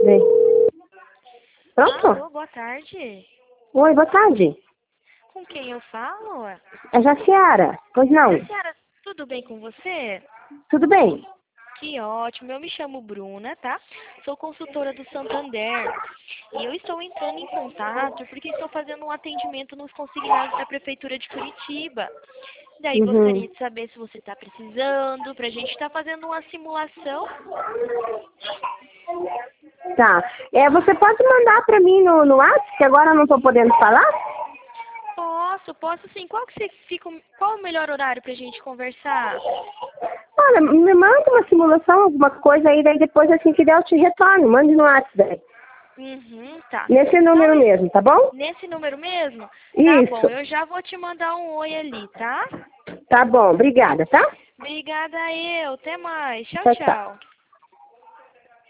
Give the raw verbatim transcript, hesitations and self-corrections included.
Vem. Pronto? Alô, boa tarde. Oi, boa tarde. Com quem eu falo? É Jaciara. Pois não. Senhora, tudo bem com você? Tudo bem? Que ótimo, eu me chamo Bruna, tá? Sou consultora do Santander. E eu estou entrando em contato porque estou fazendo um atendimento nos consignados da Prefeitura de Curitiba. Daí Uhum. gostaria de saber se você está precisando, pra gente estar fazendo uma simulação. Tá. É, você pode mandar pra mim no, no WhatsApp, que agora eu não tô podendo falar? Posso, posso sim. Qual que você fica, qual o melhor horário pra gente conversar? Olha, me manda uma simulação, alguma coisa aí, daí depois assim que der eu te retorno. Mande no WhatsApp daí. Uhum, tá. Nesse número Então, mesmo, tá bom? nesse número mesmo? Tá Isso. bom, eu já vou te mandar um oi ali, tá? Tá bom, obrigada, tá? Obrigada eu. Até mais. Tchau, Tchau, tchau. tchau.